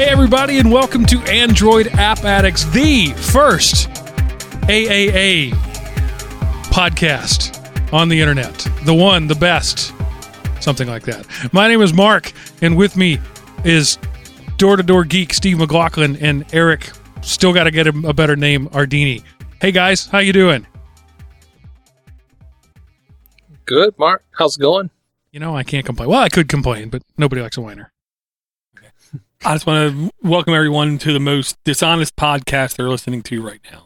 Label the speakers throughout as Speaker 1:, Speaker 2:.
Speaker 1: Hey, everybody, and welcome to Android App Addicts, the first AAA podcast on the internet. The one, the best, something like that. My name is Mark, and with me is door-to-door geek Steve McLaughlin and Eric, still got to get him a better name, Ardini. Hey, guys, how you doing?
Speaker 2: Good, Mark. How's it going?
Speaker 1: You know, I can't complain. Well, I could complain, but nobody likes a whiner.
Speaker 3: I just want to welcome everyone to the most dishonest podcast they're listening to right now.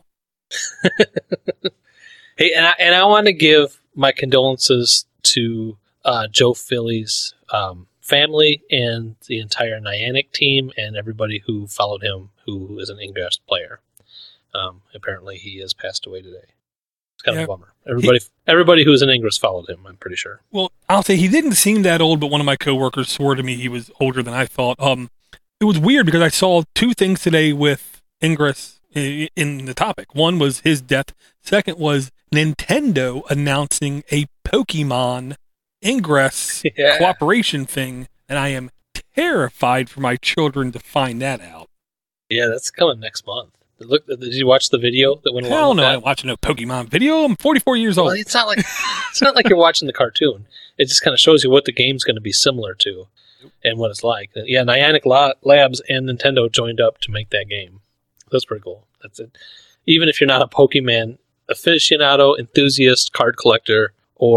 Speaker 2: Hey, and I want to give my condolences to Joe Philly's family and the entire Niantic team and everybody who followed him who is an Ingress player. Apparently, he has passed away today. It's kind of a bummer. Everybody who was in Ingress followed him, I'm pretty sure.
Speaker 3: Well, I'll say he didn't seem that old, but one of my coworkers swore to me he was older than I thought. It was weird because I saw two things today with Ingress in the topic. One was his death. Second was Nintendo announcing a Pokemon Ingress cooperation thing, and I am terrified for my children to find that out.
Speaker 2: Yeah, that's coming next month. Look, did you watch the video that went along
Speaker 3: Hell
Speaker 2: with
Speaker 3: no,
Speaker 2: that?
Speaker 3: I ain't watching no Pokemon video. I'm 44 years old.
Speaker 2: Well, it's not like you're watching the cartoon. It just kind of shows you what the game's going to be similar to and what it's like. Yeah, Niantic Labs and Nintendo joined up to make that game. That's pretty cool. That's it. Even if you're not a Pokemon aficionado, enthusiast, card collector,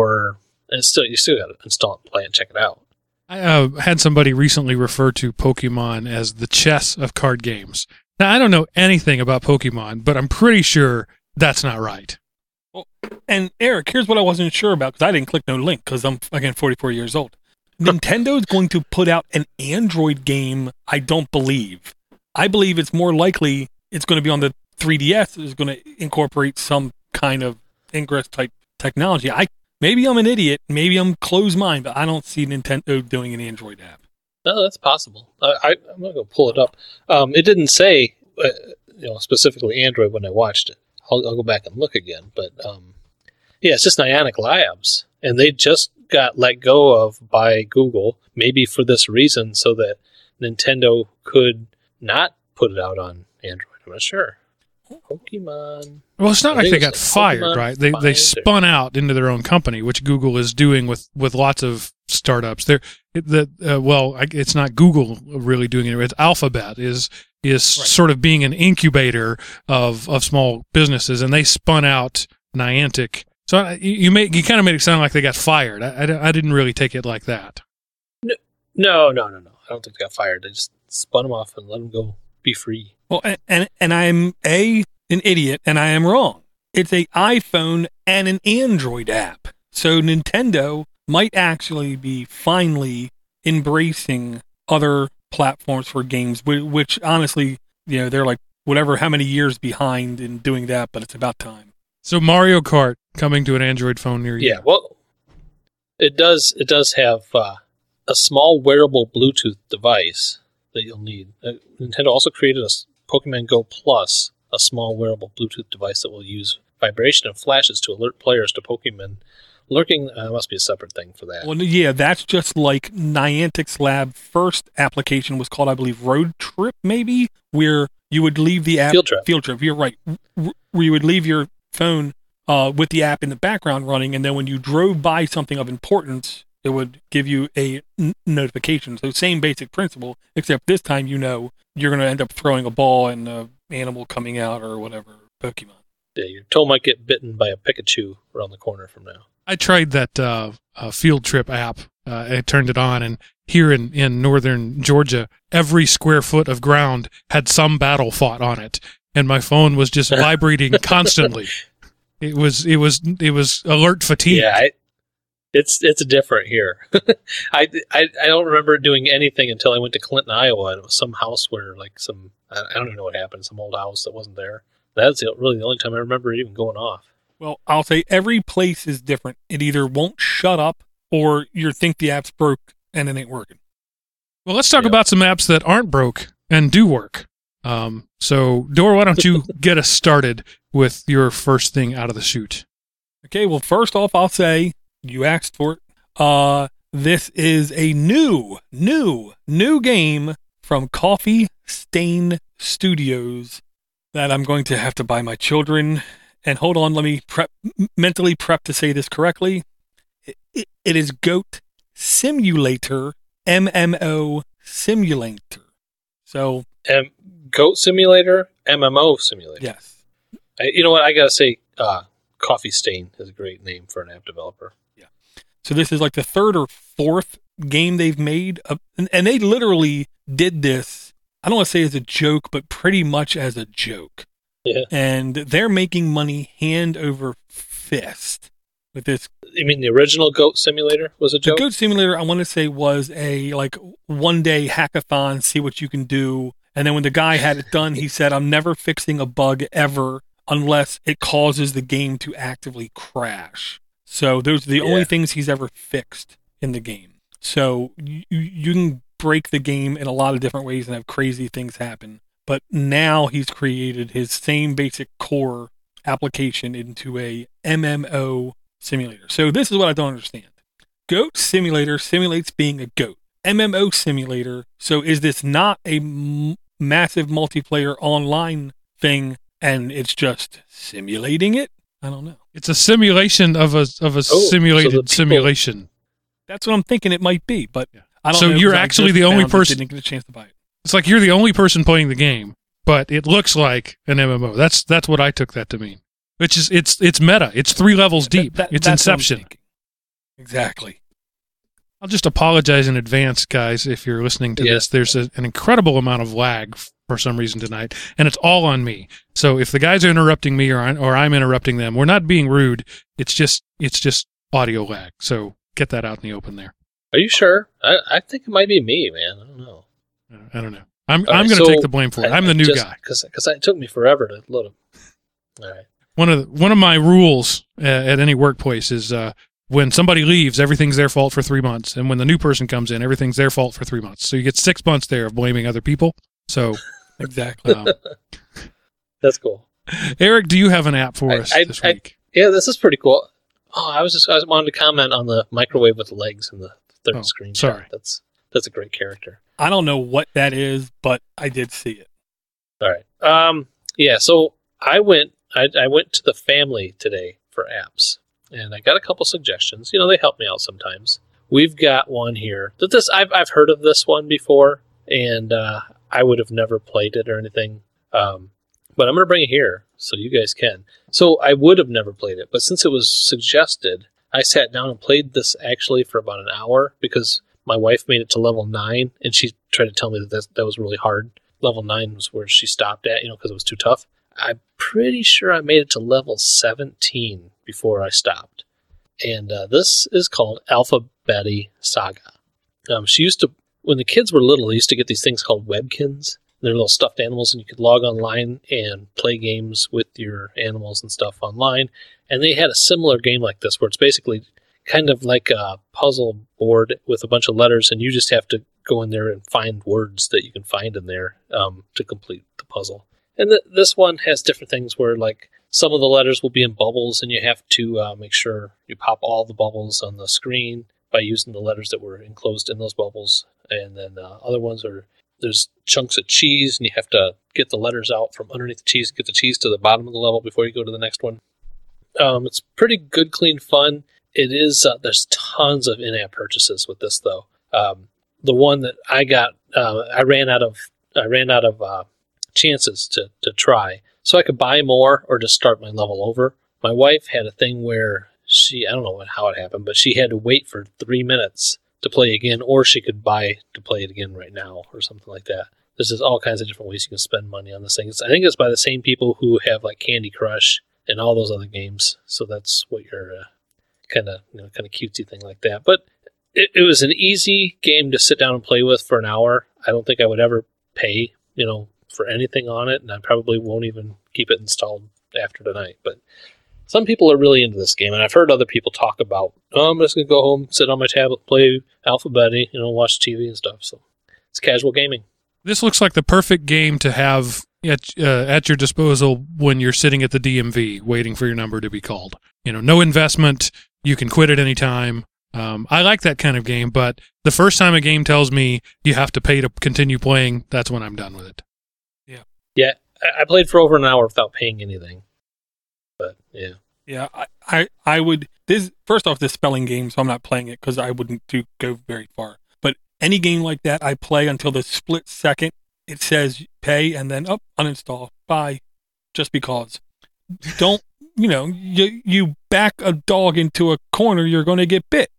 Speaker 2: you still got to install it, play, and check it out.
Speaker 1: I had somebody recently refer to Pokemon as the chess of card games. Now, I don't know anything about Pokemon, but I'm pretty sure that's not right.
Speaker 3: Well, and Eric, here's what I wasn't sure about because I didn't click no link because I'm, again, 44 years old. Nintendo's going to put out an Android game, I don't believe. I believe it's more likely it's going to be on the 3DS. It's going to incorporate some kind of Ingress type technology. Maybe I'm an idiot. Maybe I'm closed-minded, but I don't see Nintendo doing an Android app.
Speaker 2: No, that's possible. I'm going to go pull it up. It didn't say specifically Android when I watched it. I'll go back and look again. But it's just Niantic Labs. And they just got let go of by Google, maybe for this reason, so that Nintendo could not put it out on Android. I'm not sure. Pokemon.
Speaker 1: Well, it's not like they got fired, right? They spun out into their own company, which Google is doing with lots of startups. It's not Google really doing it. It's Alphabet is right. Sort of being an incubator of small businesses, and they spun out Niantic. So you kind of made it sound like they got fired. I didn't really take it like that.
Speaker 2: No. I don't think they got fired. They just spun them off and let them go be free.
Speaker 3: Well, and I'm an idiot, and I am wrong. It's a iPhone and an Android app. So Nintendo might actually be finally embracing other platforms for games, which honestly, they're like how many years behind in doing that, but it's about time.
Speaker 1: So Mario Kart coming to an Android phone near you.
Speaker 2: Yeah, well, it does have a small wearable Bluetooth device that you'll need. Nintendo also created a Pokemon Go Plus, a small wearable Bluetooth device that will use vibration and flashes to alert players to Pokemon lurking. Must be a separate thing for that.
Speaker 3: Well, yeah, that's just like Niantic's Lab first application was called, I believe, Road Trip, maybe, where you would leave the app. Field Trip, you're right. Where you would leave your phone with the app in the background running, and then when you drove by something of importance, it would give you a notification. So same basic principle, except this time you're going to end up throwing a ball and an animal coming out or whatever, Pokemon.
Speaker 2: Yeah, your toe might get bitten by a Pikachu around the corner from now.
Speaker 1: I tried that Field Trip app. I turned it on, and here in northern Georgia, every square foot of ground had some battle fought on it, and my phone was just vibrating constantly. It was alert fatigue.
Speaker 2: Yeah, it's different here. I don't remember doing anything until I went to Clinton, Iowa, and it was some house where I don't even know what happened, some old house that wasn't there. That's really the only time I remember it even going off.
Speaker 3: Well, I'll say every place is different. It either won't shut up or you think the app's broke and it ain't working.
Speaker 1: Well, let's talk about some apps that aren't broke and do work. So, Dor, why don't you get us started with your first thing out of the chute?
Speaker 3: Okay, well, first off, I'll say you asked for it. This is a new game from Coffee Stain Studios that I'm going to have to buy my children. And hold on, let me mentally prep to say this correctly. It is Goat Simulator, MMO Simulator. So,
Speaker 2: Goat Simulator, MMO Simulator.
Speaker 3: Yes.
Speaker 2: You know what? I gotta say, Coffee Stain is a great name for an app developer.
Speaker 3: Yeah. So this is like the third or fourth game they've made, and they literally did this. I don't want to say as a joke, but pretty much as a joke.
Speaker 2: Yeah.
Speaker 3: And they're making money hand over fist with this.
Speaker 2: You mean the original Goat Simulator was a joke?
Speaker 3: The Goat Simulator, I want to say, was a one-day hackathon, see what you can do. And then when the guy had it done, he said, I'm never fixing a bug ever unless it causes the game to actively crash. So those are the only things he's ever fixed in the game. So you can break the game in a lot of different ways and have crazy things happen. But now he's created his same basic core application into a MMO simulator. So this is what I don't understand. Goat Simulator simulates being a goat. MMO Simulator. So is this not a massive multiplayer online thing and it's just simulating it? I don't know.
Speaker 1: It's a simulation of a simulated simulation.
Speaker 3: That's what I'm thinking it might be, but I don't
Speaker 1: know. So
Speaker 3: you're
Speaker 1: actually the only person
Speaker 3: didn't get a chance to buy it.
Speaker 1: It's like you're the only person playing the game, but it looks like an MMO. That's what I took that to mean. Which is it's meta. It's 3 levels deep. It's Inception.
Speaker 3: Exactly.
Speaker 1: I'll just apologize in advance, guys, if you're listening to this. There's an incredible amount of lag for some reason tonight, and it's all on me. So if the guys are interrupting me or I'm interrupting them, we're not being rude. It's just audio lag. So get that out in the open there.
Speaker 2: Are you sure? I think it might be me, man. I don't know.
Speaker 1: I don't know. I'm going to take the blame for it. I'm the new guy
Speaker 2: because it took me forever to load them. All right.
Speaker 1: One of my rules at any workplace is when somebody leaves, everything's their fault for 3 months, and when the new person comes in, everything's their fault for 3 months. So you get 6 months there of blaming other people. So
Speaker 3: exactly.
Speaker 2: That's cool.
Speaker 1: Eric, do you have an app for us this week?
Speaker 2: Yeah, this is pretty cool. Oh, I wanted to comment on the microwave with legs in the third screen.
Speaker 1: Sorry,
Speaker 2: that's a great character.
Speaker 3: I don't know what that is, but I did see it.
Speaker 2: All right. Yeah. So I went to the family today for apps, and I got a couple suggestions. You know, they help me out sometimes. We've got one here that I've heard of this one before, and I would have never played it or anything. But I'm going to bring it here so you guys can. So I would have never played it, but since it was suggested, I sat down and played this actually for about an hour because my wife made it to level 9, and she tried to tell me that was really hard. Level 9 was where she stopped at, because it was too tough. I'm pretty sure I made it to level 17 before I stopped. And this is called Alpha Betty Saga. She used to, when the kids were little, they used to get these things called Webkins. They're little stuffed animals, and you could log online and play games with your animals and stuff online. And they had a similar game like this where it's basically kind of like a puzzle board with a bunch of letters, and you just have to go in there and find words that you can find in there to complete the puzzle. And this one has different things where, like, some of the letters will be in bubbles, and you have to make sure you pop all the bubbles on the screen by using the letters that were enclosed in those bubbles. And then other ones there's chunks of cheese, and you have to get the letters out from underneath the cheese, get the cheese to the bottom of the level before you go to the next one. It's pretty good, clean fun. It is. There's tons of in-app purchases with this, though. The one that I got, I ran out of chances to try, so I could buy more or just start my level over. My wife had a thing where I don't know how it happened, but she had to wait for 3 minutes to play again, or she could buy to play it again right now, or something like that. There's just all kinds of different ways you can spend money on this thing. I think it's by the same people who have like Candy Crush and all those other games. So that's what your kind of cutesy thing like that. But it was an easy game to sit down and play with for an hour. I don't think I would ever pay, for anything on it, and I probably won't even keep it installed after tonight. But some people are really into this game, and I've heard other people talk about, I'm just going to go home, sit on my tablet, play Alpha Betty, watch TV and stuff. So it's casual gaming.
Speaker 1: This looks like the perfect game to have at your disposal when you're sitting at the DMV waiting for your number to be called. No investment. You can quit at any time. I like that kind of game, but the first time a game tells me you have to pay to continue playing, that's when I'm done with it.
Speaker 2: Yeah, I played for over an hour without paying anything. But, yeah.
Speaker 3: Yeah, I would... First off, this spelling game, so I'm not playing it because I wouldn't go very far. But any game like that, I play until the split second it says pay and then uninstall. Bye. Just because. Don't, you back a dog into a corner, you're going to get bit,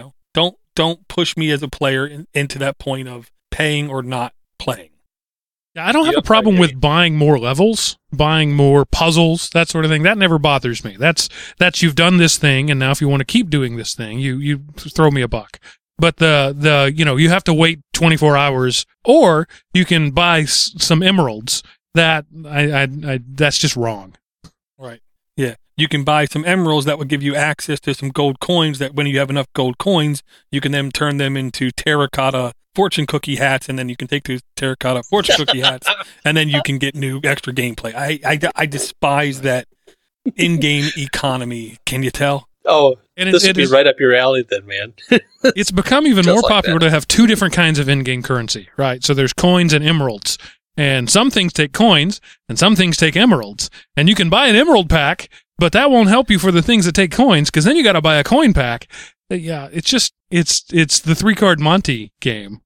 Speaker 3: Don't push me as a player into that point of paying or not playing.
Speaker 1: I don't have a problem with buying more levels, buying more puzzles, that sort of thing. That never bothers me. That's you've done this thing, and now if you want to keep doing this thing, you throw me a buck. But you have to wait 24 hours, or you can buy some emeralds. That that's just wrong.
Speaker 3: Right. Yeah. You can buy some emeralds that would give you access to some gold coins. That when you have enough gold coins, you can then turn them into terracotta fortune cookie hats, and then you can take those terracotta fortune cookie hats, and then you can get new extra gameplay. I despise that in-game economy. Can you tell?
Speaker 2: Oh, and this would be right up your alley then, man.
Speaker 1: It's become even more popular to have two different kinds of in-game currency, right? So there's coins and emeralds, and some things take coins, and some things take emeralds, and you can buy an emerald pack, but that won't help you for the things that take coins, because then you got to buy a coin pack. Yeah, it's just it's the 3-card Monty game.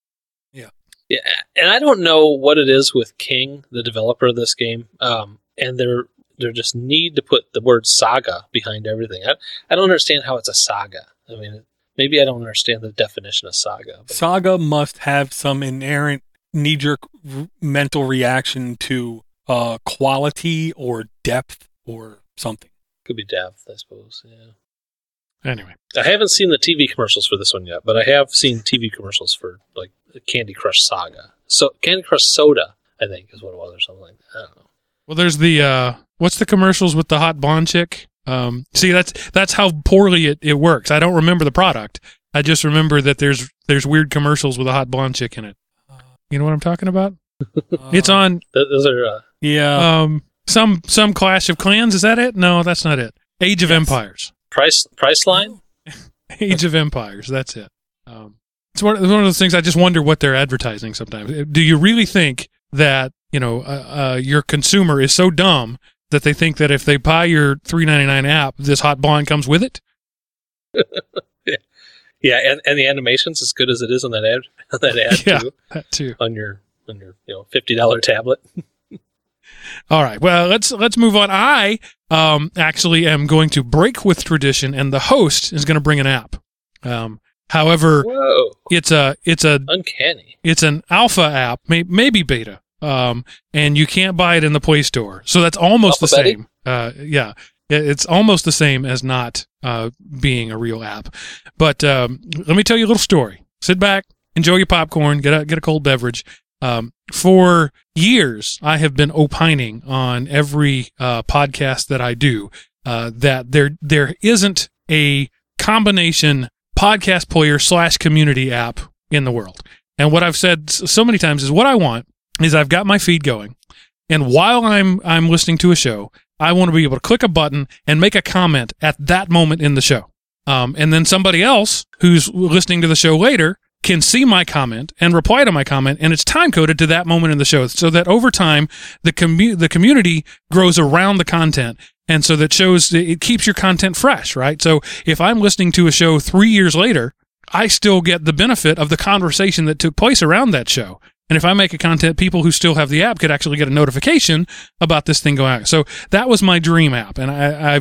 Speaker 2: Yeah, and I don't know what it is with King, the developer of this game, and they're just need to put the word saga behind everything. I don't understand how it's a saga. I mean, maybe I don't understand the definition of saga. But.
Speaker 3: Saga must have some inherent knee-jerk mental reaction to quality or depth or something.
Speaker 2: Could be depth, I suppose, yeah.
Speaker 1: Anyway.
Speaker 2: I haven't seen the TV commercials for this one yet, but I have seen TV commercials for, like, Candy Crush Saga. So Candy Crush Soda, I think, is what it was, or something like that. I don't know.
Speaker 1: Well, there's the, what's the commercials with the hot blonde chick? See, that's how poorly it works. I don't remember the product. I just remember that there's weird commercials with a hot blonde chick in it. You know what I'm talking about? It's on...
Speaker 2: Those are...
Speaker 3: yeah.
Speaker 1: Some Clash of Clans, is that it? No, that's not it. Age of Empires.
Speaker 2: Priceline?
Speaker 1: Age of Empires, that's it. It's one of those things I just wonder what they're advertising sometimes. Do you really think that, your consumer is so dumb that they think that if they buy your $3.99 app, this hot blonde comes with it?
Speaker 2: Yeah, and the animation's as good as it is on that ad
Speaker 1: yeah,
Speaker 2: too.
Speaker 1: That too.
Speaker 2: On your $50 tablet.
Speaker 1: All right. Well, let's move on. I actually am going to break with tradition, and the host is going to bring an app. However,
Speaker 2: whoa.
Speaker 1: it's
Speaker 2: uncanny.
Speaker 1: It's an alpha app, maybe beta, and you can't buy it in the Play Store. So that's almost the same. Yeah, it's almost the same as not being a real app. But let me tell you a little story. Sit back, enjoy your popcorn, get a cold beverage. For years, I have been opining on every podcast that I do that there isn't a combination podcast player / community app in the world. And what I've said so many times is what I want is I've got my feed going, and while I'm listening to a show, I want to be able to click a button and make a comment at that moment in the show. And then somebody else who's listening to the show later can see my comment and reply to my comment, and it's time-coded to that moment in the show, so that over time, the community grows around the content, and so that shows it keeps your content fresh, right? So if I'm listening to a show 3 years later, I still get the benefit of the conversation that took place around that show. And if I make a content, people who still have the app could actually get a notification about this thing going on. So that was my dream app, and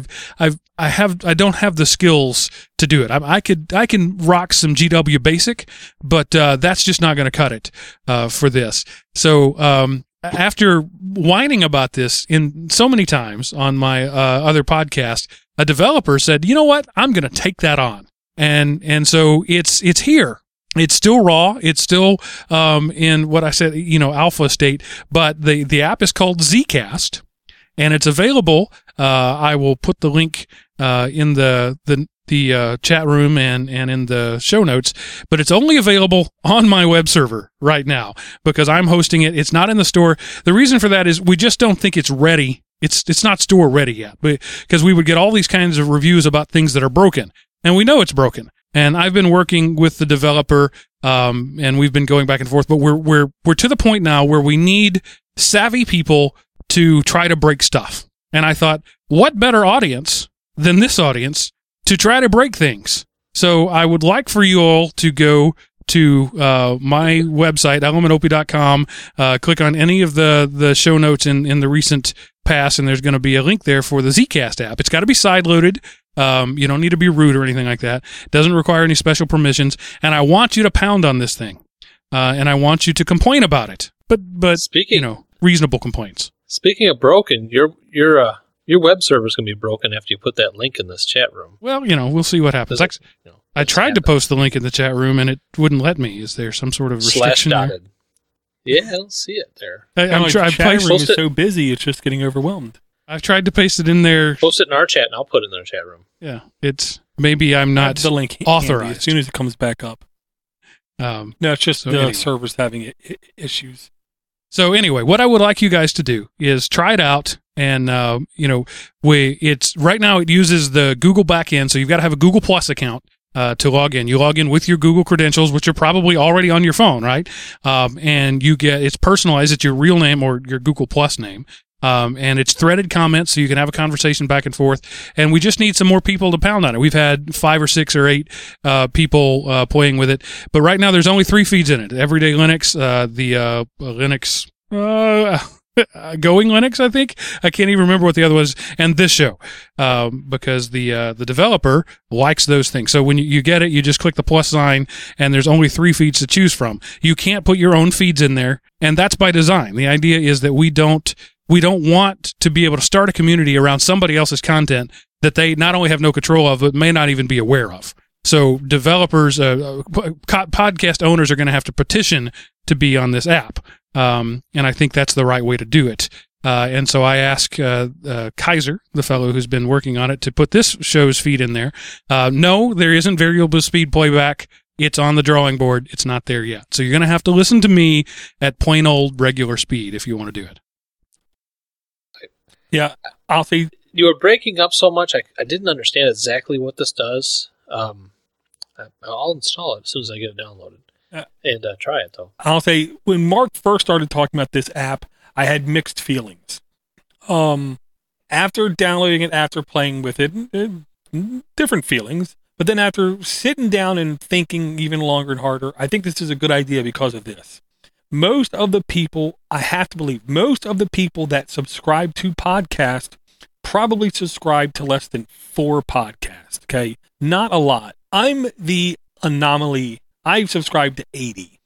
Speaker 1: I don't have the skills to do it. I can rock some GW Basic, but that's just not going to cut it for this. So after whining about this in so many times on my other podcast, a developer said, "You know what? I'm going to take that on." And so it's here. It's still raw. It's still in what I said, alpha state. But the app is called Zcast, and it's available. I will put the link in the chat room and in the show notes. But it's only available on my web server right now because I'm hosting it. It's not in the store. The reason for that is we just don't think it's ready. It's not store ready yet, because we would get all these kinds of reviews about things that are broken, and we know it's broken. And I've been working with the developer, and we've been going back and forth, but we're to the point now where we need savvy people to try to break stuff. And I thought, what better audience than this audience to try to break things? So I would like for you all to go to my website, elementop.com, click on any of the show notes in the recent past, and there's going to be a link there for the Zcast app. It's got to be side-loaded. You don't need to be root or anything like that. It doesn't require any special permissions, and I want you to pound on this thing, and I want you to complain about it. But reasonable complaints.
Speaker 2: Speaking of broken, your web server is going to be broken after you put that link in this chat room.
Speaker 1: Well, we'll see what happens. I tried to post the link in the chat room, and it wouldn't let me. Is there some sort of restriction there?
Speaker 2: Yeah, I don't see it there.
Speaker 3: The chat room is so busy, it's just getting overwhelmed.
Speaker 1: I've tried to paste it in there.
Speaker 2: Post it in our chat, and I'll put it in their chat room.
Speaker 1: Yeah, it's maybe I'm not
Speaker 3: the link
Speaker 1: authorized
Speaker 3: as soon as it comes back up. No, it's just the server's having issues.
Speaker 1: So anyway, what I would like you guys to do is try it out, and it's right now it uses the Google backend, so you've got to have a Google Plus account to log in. You log in with your Google credentials, which are probably already on your phone, right? And it's personalized. It's your real name or your Google Plus name. And it's threaded comments, so you can have a conversation back and forth. And we just need some more people to pound on it. We've had 5 or 6 or 8 people playing with it, but right now there's only 3 feeds in it: Everyday Linux, the Linux, Going Linux, I think. I can't even remember what the other was, and this show, because the developer likes those things. So when you get it, you just click the plus sign, and there's only 3 feeds to choose from. You can't put your own feeds in there, and that's by design. The idea is that we don't want to be able to start a community around somebody else's content that they not only have no control of, but may not even be aware of. So developers, podcast owners are going to have to petition to be on this app. And I think that's the right way to do it. And so I asked Kaiser, the fellow who's been working on it, to put this show's feed in there. No, there isn't variable speed playback. It's on the drawing board. It's not there yet. So you're going to have to listen to me at plain old regular speed if you want to do it.
Speaker 3: Yeah, I'll see.
Speaker 2: You were breaking up so much, I didn't understand exactly what this does. I'll install it as soon as I get it downloaded and try it, though.
Speaker 3: I'll say, when Mark first started talking about this app, I had mixed feelings. After downloading it, after playing with it, different feelings. But then after sitting down and thinking even longer and harder, I think this is a good idea because of this. Most of the people, I have to believe, most of the people that subscribe to podcasts probably subscribe to less than 4 podcasts, okay? Not a lot. I'm the anomaly. I've subscribed to 80.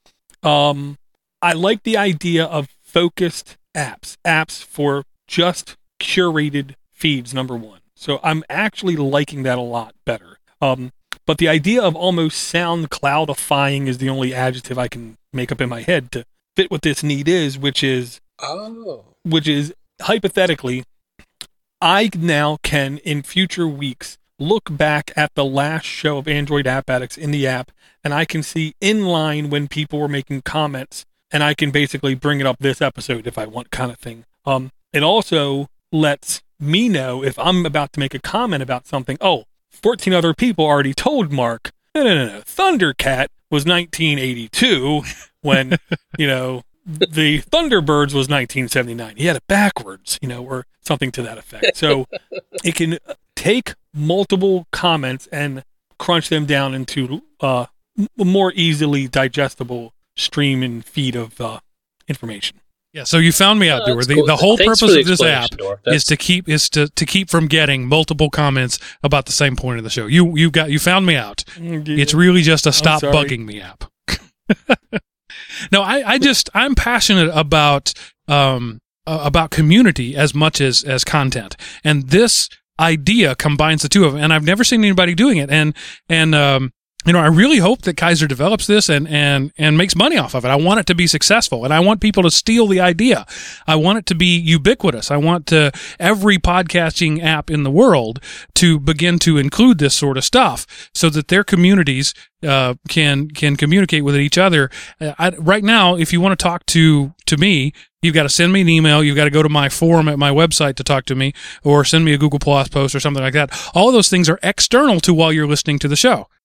Speaker 3: I like the idea of focused apps for just curated feeds, number one. So I'm actually liking that a lot better. But the idea of almost SoundCloudifying is the only adjective I can make up in my head to fit what this need is, which is hypothetically, I now can, in future weeks, look back at the last show of Android App Addicts in the app, and I can see in line when people were making comments, and I can basically bring it up this episode if I want, kind of thing. It also lets me know if I'm about to make a comment about something. 14 other people already told Mark, no, Thundercat was 1982 when, the Thunderbirds was 1979. He had it backwards, or something to that effect. So it can take multiple comments and crunch them down into a more easily digestible stream and feed of information.
Speaker 1: Yeah, so you found me out, Doer. The whole purpose of this app is to keep from getting multiple comments about the same point of the show. You found me out. It's really just a stop bugging me app. No, I'm passionate about community as much as content, and this idea combines the two of them. And I've never seen anybody doing it. And I really hope that Kaiser develops this and makes money off of it. I want it to be successful, and I want people to steal the idea. I want it to be ubiquitous. I want every podcasting app in the world to begin to include this sort of stuff so that their communities can communicate with each other. Right now, if you want to talk to me, you've got to send me an email. You've got to go to my forum at my website to talk to me, or send me a Google Plus post or something like that. All of those things are external to while you're listening to the show.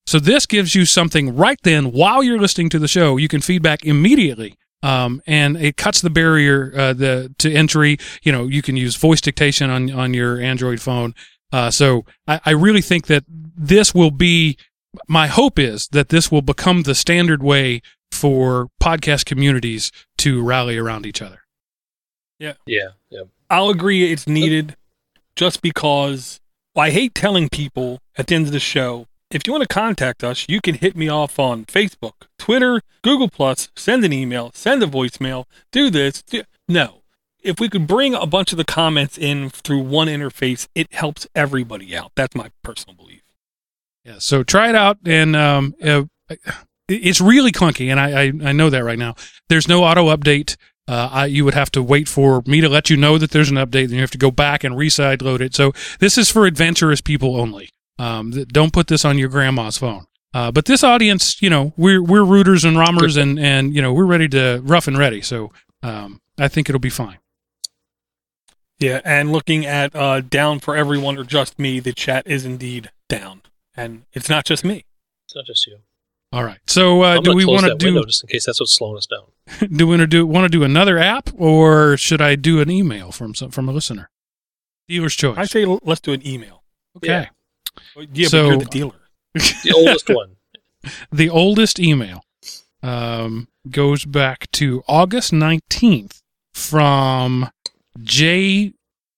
Speaker 1: So this gives you something right then while you're listening to the show. You can feedback immediately. And it cuts the barrier to entry. You can use voice dictation on your Android phone. So I really think that this will be, my hope is that this will become the standard way for podcast communities to rally around each other.
Speaker 2: Yeah.
Speaker 3: I'll agree it's needed just because I hate telling people at the end of the show, if you want to contact us, you can hit me off on Facebook, Twitter, Google+, send an email, send a voicemail, do this. No. If we could bring a bunch of the comments in through one interface, it helps everybody out. That's my personal belief.
Speaker 1: Yeah, so try it out, and it's really clunky, and I know that right now. There's no auto-update. You would have to wait for me to let you know that there's an update, then you have to go back and re-side load it. So this is for adventurous people only. Don't put this on your grandma's phone. But this audience, we're rooters and rommers, and we're ready to rough and ready. So I think it'll be fine.
Speaker 3: Yeah, and looking at down for everyone or just me, the chat is indeed down, and it's not just me.
Speaker 2: It's not just you.
Speaker 1: All right. So do we want to do
Speaker 2: just in case that's what's slowing us down?
Speaker 1: Do we want to do another app, or should I do an email from a listener? Dealer's choice.
Speaker 3: I say let's do an email.
Speaker 1: Okay.
Speaker 3: Yeah, so, but you're the dealer.
Speaker 2: The oldest one.
Speaker 1: The oldest email goes back to August 19th from J.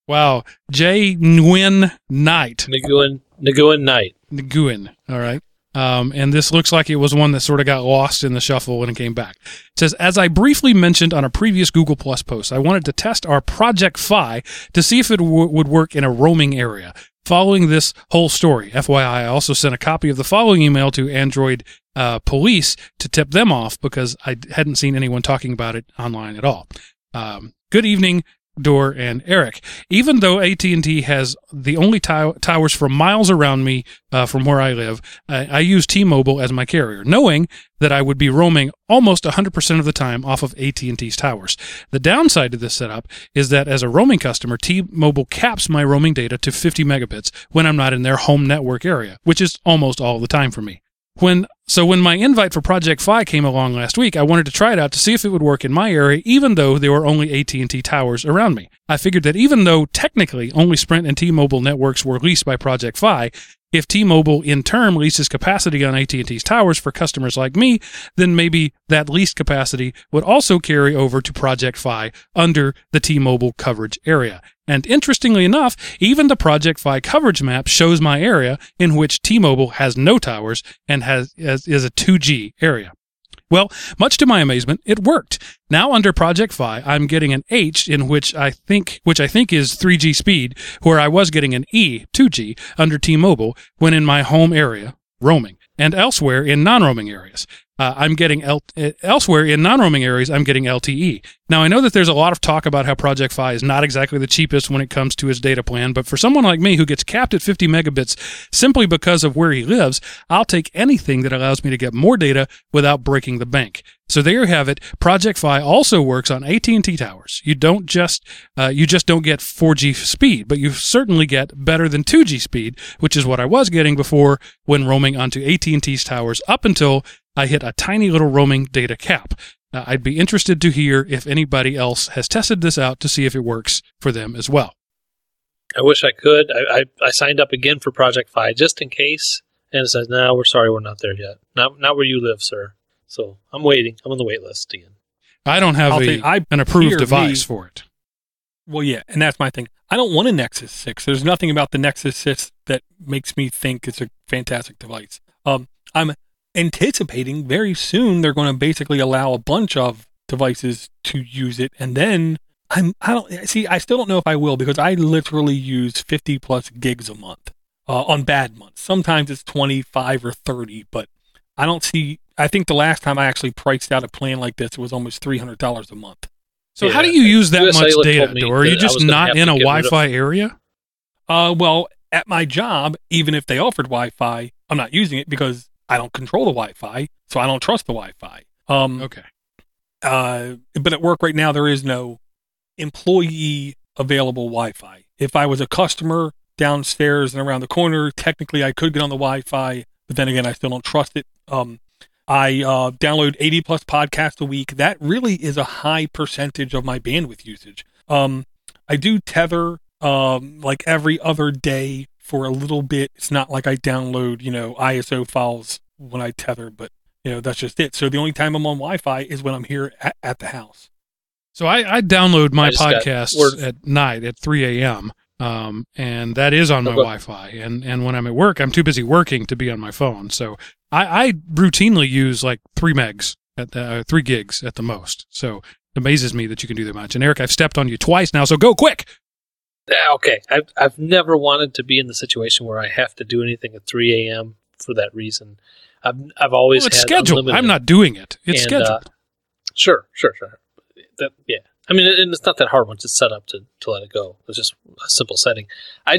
Speaker 1: Nguyen Knight.
Speaker 2: Nguyen Knight.
Speaker 1: Nguyen. All right. And this looks like it was one that sort of got lost in the shuffle when it came back. It says, as I briefly mentioned on a previous Google Plus post, I wanted to test our Project Fi to see if it would work in a roaming area. Following this whole story, FYI, I also sent a copy of the following email to Android police to tip them off because I hadn't seen anyone talking about it online at all. Good evening, Dor and Eric. Even though AT&T has the only towers for miles around me from where I live, I use T-Mobile as my carrier, knowing that I would be roaming almost 100% of the time off of AT&T's towers. The downside to this setup is that as a roaming customer, T-Mobile caps my roaming data to 50 megabits when I'm not in their home network area, which is almost all the time for me. When my invite for Project Fi came along last week, I wanted to try it out to see if it would work in my area, even though there were only AT&T towers around me. I figured that even though technically only Sprint and T-Mobile networks were leased by Project Fi, if T-Mobile in turn leases capacity on AT&T's towers for customers like me, then maybe that leased capacity would also carry over to Project Fi under the T-Mobile coverage area. And interestingly enough, even the Project Fi coverage map shows my area in which T-Mobile has no towers and is a 2G area. Well, much to my amazement, it worked. Now under Project Fi, I'm getting an H in which I think is 3G speed, where I was getting an E, 2G, under T-Mobile when in my home area, roaming, and elsewhere in non-roaming areas. I'm getting elsewhere in non-roaming areas, I'm getting LTE. Now, I know that there's a lot of talk about how Project Fi is not exactly the cheapest when it comes to his data plan, but for someone like me who gets capped at 50 megabits simply because of where he lives, I'll take anything that allows me to get more data without breaking the bank. So there you have it. Project Fi also works on AT&T towers. You just don't get 4G speed, but you certainly get better than 2G speed, which is what I was getting before when roaming onto AT&T's towers up until I hit a tiny little roaming data cap. I'd be interested to hear if anybody else has tested this out to see if it works for them as well.
Speaker 2: I wish I could. I signed up again for Project Fi just in case, and it says, no, we're sorry, we're not there yet. Not where you live, sir. So I'm waiting. I'm on the wait list again.
Speaker 1: I don't have an approved device for it.
Speaker 3: Well, yeah, and that's my thing. I don't want a Nexus 6. There's nothing about the Nexus 6 that makes me think it's a fantastic device. I'm anticipating very soon they're going to basically allow a bunch of devices to use it, and then I still don't know if I will, because I literally use 50 plus gigs a month on bad months. Sometimes it's 25 or 30, but I think the last time I actually priced out a plan like this, it was almost $300 a month.
Speaker 1: So how do you use that much data, or are you just not in a Wi-Fi area?
Speaker 3: Well, at my job, even if they offered Wi-Fi, I'm not using it because I don't control the Wi-Fi, so I don't trust the Wi-Fi.
Speaker 1: Okay.
Speaker 3: But at work right now, there is no employee available Wi-Fi. If I was a customer downstairs and around the corner, technically I could get on the Wi-Fi, but then again, I still don't trust it. I download 80 plus podcasts a week. That really is a high percentage of my bandwidth usage. I do tether like every other day for a little bit. It's not like I download, ISO files when I tether, but that's just it. So the only time I'm on Wi-Fi is when I'm here at the house.
Speaker 1: So I download my podcasts at night at 3 a.m. And that is on my Wi-Fi. And when I'm at work, I'm too busy working to be on my phone. So I routinely use like 3 gigs at the most. So it amazes me that you can do that much. And Eric, I've stepped on you twice now, so go quick.
Speaker 2: Okay. I've never wanted to be in the situation where I have to do anything at 3 a.m. for that reason. I've always had
Speaker 1: scheduled.
Speaker 2: Unlimited.
Speaker 1: I'm not doing it. It's scheduled.
Speaker 2: Sure. Yeah. I mean, and it's not that hard once it's set up to let it go. It's just a simple setting.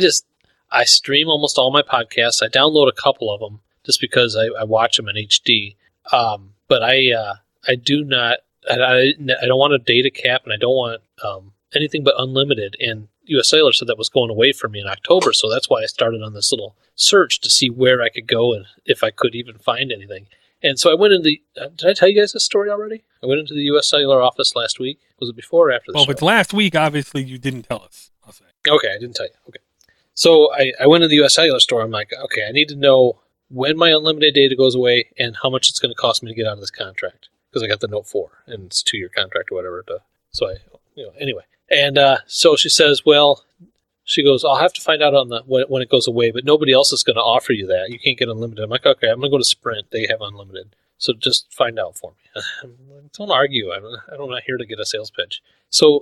Speaker 2: I stream almost all my podcasts. I download a couple of them just because I watch them in HD. But I do not. I don't want a data cap, and I don't want anything but unlimited. And US Cellular said that was going away for me in October, so that's why I started on this little search to see where I could go and if I could even find anything. And so I went into did I tell you guys this story already? I went into the US Cellular office last week. Was it before or after the show?
Speaker 3: Well, if it's last week, obviously you didn't tell us, I'll say.
Speaker 2: Okay, I didn't tell you. Okay. So I went to the US Cellular store. I'm like, okay, I need to know when my unlimited data goes away and how much it's going to cost me to get out of this contract. Because I got the Note 4, and it's a 2-year contract or whatever. So anyway. And so she says, well, she goes, I'll have to find out on when it goes away, but nobody else is going to offer you that. You can't get unlimited. I'm like, okay, I'm going to go to Sprint. They have unlimited. So just find out for me. Don't argue. I'm not here to get a sales pitch. So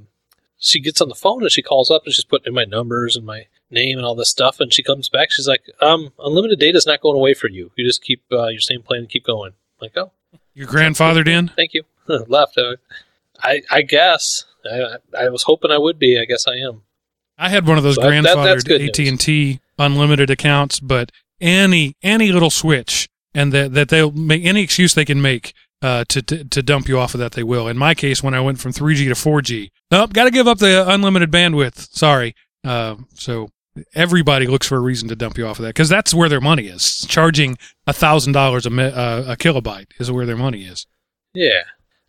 Speaker 2: she gets on the phone and she calls up and she's putting in my numbers and my name and all this stuff. And she comes back. She's like, unlimited data is not going away for you. You just keep your same plan and keep going. I'm like, oh.
Speaker 1: You're grandfathered in?
Speaker 2: Thank you. Left. I guess. I was hoping I would be. I guess I am.
Speaker 1: I had one of those grandfathered AT&T unlimited accounts, but any little switch and that they'll make any excuse they can make to dump you off of that, they will. In my case, when I went from 3G to 4G, nope, got to give up the unlimited bandwidth. Sorry. So everybody looks for a reason to dump you off of that because that's where their money is. Charging $1,000 a kilobyte is where their money is.
Speaker 2: Yeah.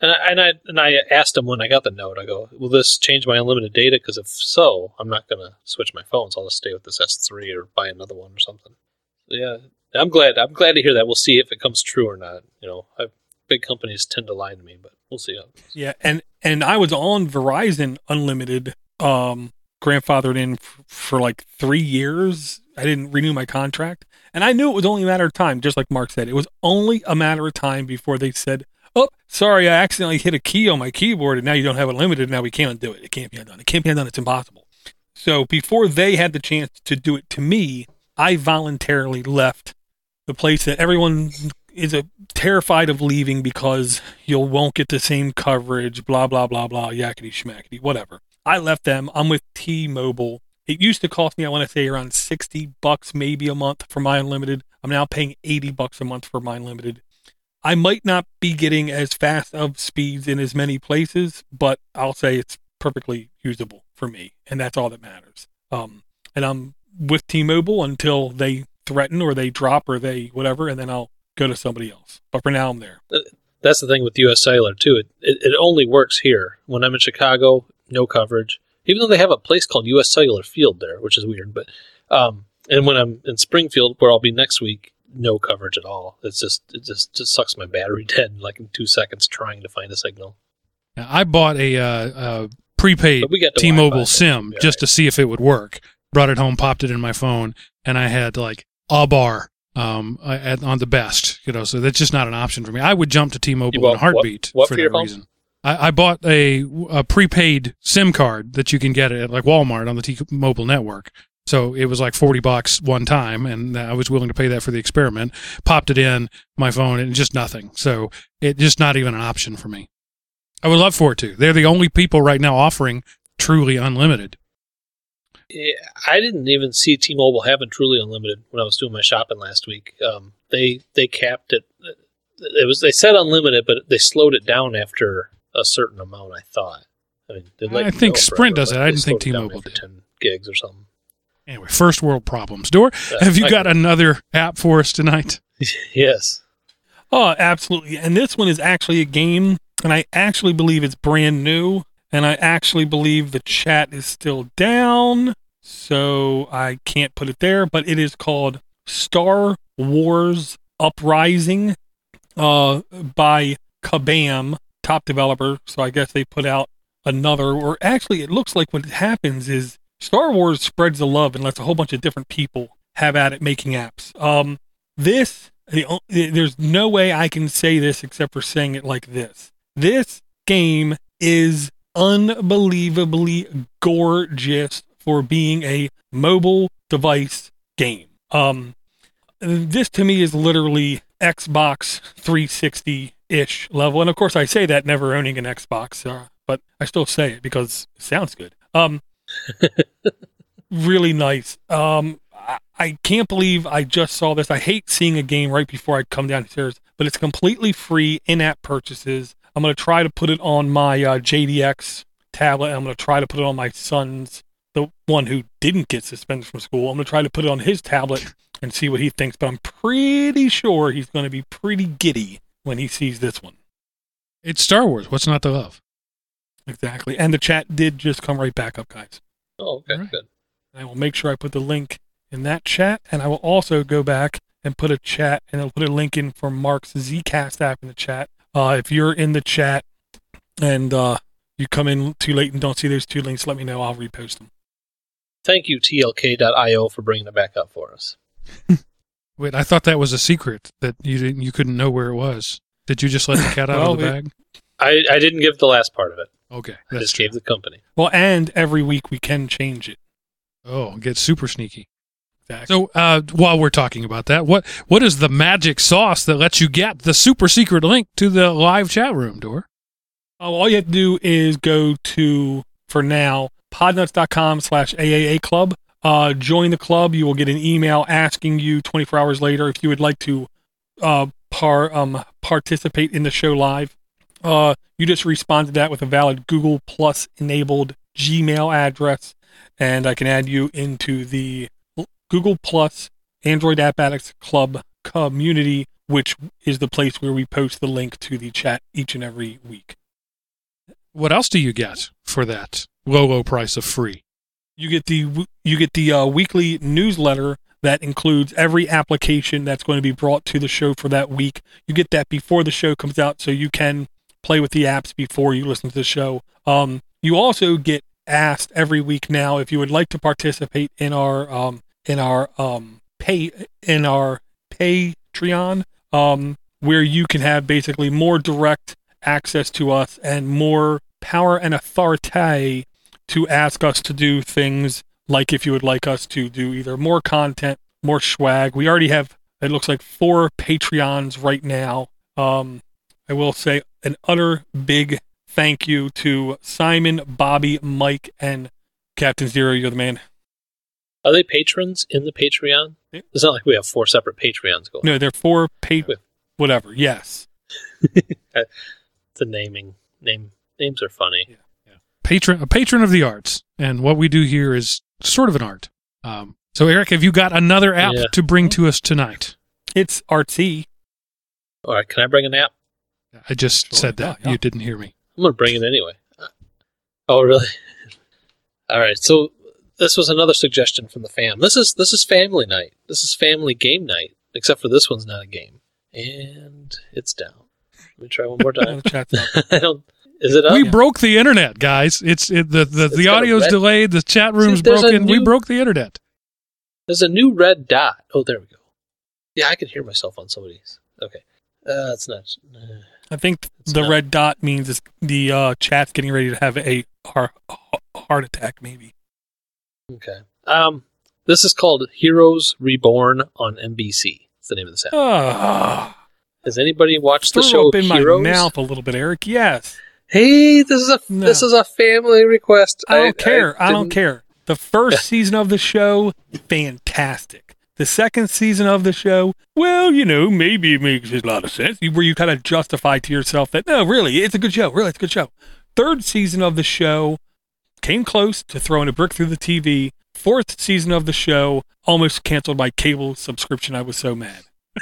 Speaker 2: And I asked them when I got the note, I go, will this change my unlimited data? Because if so, I'm not going to switch my phones. I'll just stay with this S3 or buy another one or something. Yeah, I'm glad to hear that. We'll see if it comes true or not. Big companies tend to lie to me, but we'll see.
Speaker 3: Yeah, and I was on Verizon Unlimited, grandfathered in for like 3 years. I didn't renew my contract, and I knew it was only a matter of time, just like Mark said. It was only a matter of time before they said, oh, sorry, I accidentally hit a key on my keyboard, and now you don't have unlimited. Now we can't undo it. It can't be undone. It can't be undone. It's impossible. So before they had the chance to do it to me, I voluntarily left the place that everyone is terrified of leaving because you won't get the same coverage, blah, blah, blah, blah, yakety schmackety, whatever. I left them. I'm with T-Mobile. It used to cost me, I want to say, around $60 maybe a month for my unlimited. I'm now paying $80 a month for my unlimited. I might not be getting as fast of speeds in as many places, but I'll say it's perfectly usable for me, and that's all that matters. And I'm with T-Mobile until they threaten or they drop or they whatever, and then I'll go to somebody else. But for now, I'm there.
Speaker 2: That's the thing with US Cellular, too. It only works here. When I'm in Chicago, no coverage. Even though they have a place called US Cellular Field there, which is weird. But and when I'm in Springfield, where I'll be next week, no coverage at all. It just sucks my battery dead like in 2 seconds trying to find a signal.
Speaker 1: Now, I bought a prepaid T-Mobile SIM just to see if it would work. Brought it home, popped it in my phone, and I had like a bar on the best. So that's just not an option for me. I would jump to T-Mobile in a heartbeat for that reason. I bought a prepaid SIM card that you can get at like Walmart on the T-Mobile network. So it was like $40 one time, and I was willing to pay that for the experiment. Popped it in my phone, and just nothing. So it's just not even an option for me. I would love for it to. They're the only people right now offering truly unlimited.
Speaker 2: Yeah, I didn't even see T-Mobile having truly unlimited when I was doing my shopping last week. They capped it. They said unlimited, but they slowed it down after a certain amount. I thought.
Speaker 1: I think Sprint does it. I didn't think T-Mobile did.
Speaker 2: 10 gigs or something.
Speaker 1: Anyway, first world problems. Dor, have you got another app for us tonight?
Speaker 2: Yes.
Speaker 3: Oh, absolutely. And this one is actually a game, and I actually believe it's brand new, and I actually believe the chat is still down, so I can't put it there, but it is called Star Wars Uprising by Kabam, top developer. So I guess they put out another, or actually it looks like what happens is Star Wars spreads the love and lets a whole bunch of different people have at it making apps. There's no way I can say this except for saying it like this. This game is unbelievably gorgeous for being a mobile device game. This to me is literally Xbox 360-ish level. And of course I say that never owning an Xbox, but I still say it because it sounds good. Really nice. I can't believe I just saw this. I hate seeing a game right before I come downstairs, but it's completely free in-app purchases. I'm going to try to put it on my JDX tablet. I'm going to try to put it on my son's, the one who didn't get suspended from school. I'm going to try to put it on his tablet and see what he thinks, but I'm pretty sure he's going to be pretty giddy when he sees this one.
Speaker 1: It's Star Wars. What's not to love?
Speaker 3: Exactly. And the chat did just come right back up, guys.
Speaker 2: Oh, okay, right. Good.
Speaker 3: I will make sure I put the link in that chat, and I will also go back and put a chat, and I'll put a link in for Mark's Zcast app in the chat. If you're in the chat and you come in too late and don't see those two links, let me know. I'll repost them.
Speaker 2: Thank you, TLK.io, for bringing it back up for us.
Speaker 1: Wait, I thought that was a secret, that you couldn't know where it was. Did you just let the cat out of the bag?
Speaker 2: I didn't give the last part of it.
Speaker 1: Okay.
Speaker 2: I just gave the company.
Speaker 3: Well, and every week we can change it.
Speaker 1: Oh, get super sneaky.
Speaker 3: Exactly.
Speaker 1: So while we're talking about that, what is the magic sauce that lets you get the super secret link to the live chat room, Dor?
Speaker 3: All you have to do is go to, for now, podnuts.com/AAA club. Join the club. You will get an email asking you 24 hours later if you would like to participate in the show live. You just respond to that with a valid Google Plus enabled Gmail address, and I can add you into the Google Plus Android App Addicts Club community, which is the place where we post the link to the chat each and every week.
Speaker 1: What else do you get for that low price of free?
Speaker 3: You get the weekly newsletter that includes every application that's going to be brought to the show for that week. You get that before the show comes out, so you can play with the apps before you listen to the show. You also get asked every week now if you would like to participate in our Patreon, where you can have basically more direct access to us and more power and authority to ask us to do things, like if you would like us to do either more content, more swag. We already have, it looks like, 4 Patreons right now. I will say an utter big thank you to Simon, Bobby, Mike, and Captain Zero. You're the man.
Speaker 2: Are they patrons in the Patreon? Yeah. It's not like we have 4 separate Patreons going.
Speaker 3: No, they're 4 whatever. Yes.
Speaker 2: The names are funny.
Speaker 1: Yeah. A patron of the arts, and what we do here is sort of an art. So, Eric, have you got another app to bring to us tonight?
Speaker 3: It's artsy.
Speaker 2: All right, can I bring an app?
Speaker 1: I just said that. Yeah. You didn't hear me.
Speaker 2: I'm going to bring it anyway. Oh, really? All right, so this was another suggestion from the fam. This is family night. This is family game night, except for this one's not a game. And it's down. Let me try one more time. Is it up?
Speaker 1: We broke the internet, guys. The audio's delayed. The chat room's broken. We broke the internet.
Speaker 2: There's a new red dot. Oh, there we go. Yeah, I can hear myself on some of these. Okay. It's not.
Speaker 3: I think the red dot means the chat's getting ready to have a heart attack, maybe.
Speaker 2: Okay. This is called Heroes Reborn on NBC. That's the name of this app. Has anybody watched the show
Speaker 3: up in
Speaker 2: Heroes?
Speaker 3: My mouth a little bit, Eric. Yes.
Speaker 2: Hey, this is a family request.
Speaker 3: I don't care. I don't care. The first season of the show, fantastic. The second season of the show, well, maybe it makes a lot of sense. Where you kind of justify to yourself that, no, really, it's a good show. Really, it's a good show. Third season of the show came close to throwing a brick through the TV. 4th season of the show almost canceled my cable subscription. I was so mad.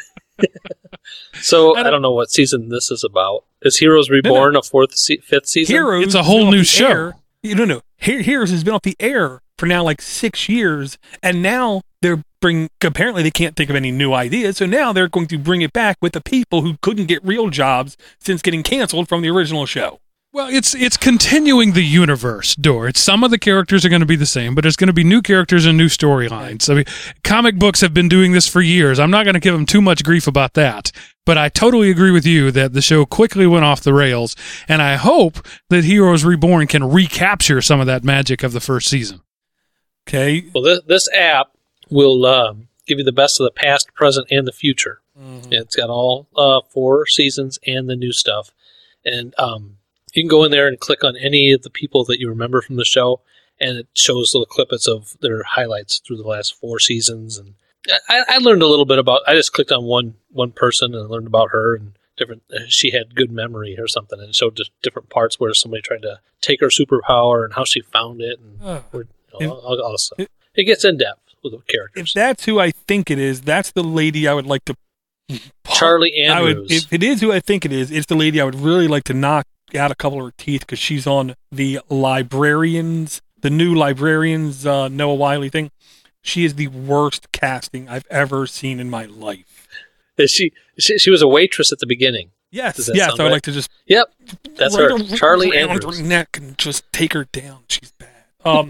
Speaker 2: So I don't know what season this is about. Is Heroes Reborn a 5th season?
Speaker 3: Heroes,
Speaker 1: it's a whole new show.
Speaker 3: No. Heroes has been off the air for now like 6 years, and now apparently they can't think of any new ideas, so now they're going to bring it back with the people who couldn't get real jobs since getting canceled from the original show.
Speaker 1: Well, it's continuing the universe, Dor. Some of the characters are going to be the same, but there's going to be new characters and new storylines. I mean, comic books have been doing this for years. I'm not going to give them too much grief about that, but I totally agree with you that the show quickly went off the rails, and I hope that Heroes Reborn can recapture some of that magic of the first season.
Speaker 3: Okay.
Speaker 2: Well, this app will give you the best of the past, present, and the future.
Speaker 3: Mm-hmm.
Speaker 2: It's got all 4 seasons and the new stuff, and you can go in there and click on any of the people that you remember from the show, and it shows little clippets of their highlights through the last 4 seasons. And I learned a little bit about. I just clicked on one person and learned about her and different. She had good memory or something, and it showed just different parts where somebody tried to take her superpower and how she found it, and all stuff. It gets in depth with the characters.
Speaker 3: If that's who I think it is, that's the lady I would like to.
Speaker 2: Charlie Andrews.
Speaker 3: If it is who I think it is, it's the lady I would really like to knock out a couple of her teeth, because she's on the Librarians, the new Librarians, Noah Wiley thing. She is the worst casting I've ever seen in my life.
Speaker 2: She was a waitress at the beginning.
Speaker 3: Yes. I would like to just.
Speaker 2: Yep, that's her, Charlie Andrews.
Speaker 3: Her neck and just take her down. She's bad.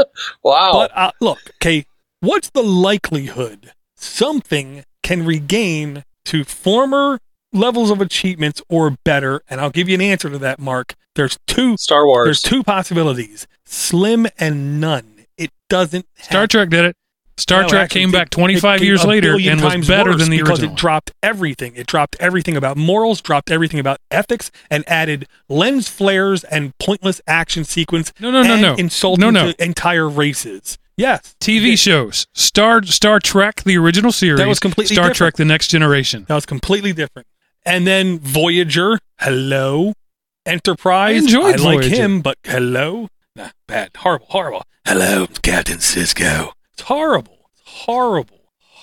Speaker 2: Wow.
Speaker 3: But look, okay, what's the likelihood something can regain to former levels of achievements or better? And I'll give you an answer to that, Mark. There's 2
Speaker 2: Star Wars.
Speaker 3: There's 2 possibilities: slim and none. It doesn't.
Speaker 1: Star Trek did it. Star Trek came back 25 years later and was better than the original.
Speaker 3: Because it dropped everything. It dropped everything about morals, dropped everything about ethics, and added lens flares and pointless action sequence.
Speaker 1: No.
Speaker 3: Insulting to entire races. Yes.
Speaker 1: TV shows. Star Trek, the original series.
Speaker 3: That was completely
Speaker 1: Star
Speaker 3: different.
Speaker 1: Trek, the Next Generation.
Speaker 3: That was completely different. And then Voyager. Hello. Enterprise.
Speaker 1: I enjoyed
Speaker 3: like
Speaker 1: Voyager.
Speaker 3: him, but hello. Nah, bad. Horrible. Hello, Captain Sisko. It's horrible.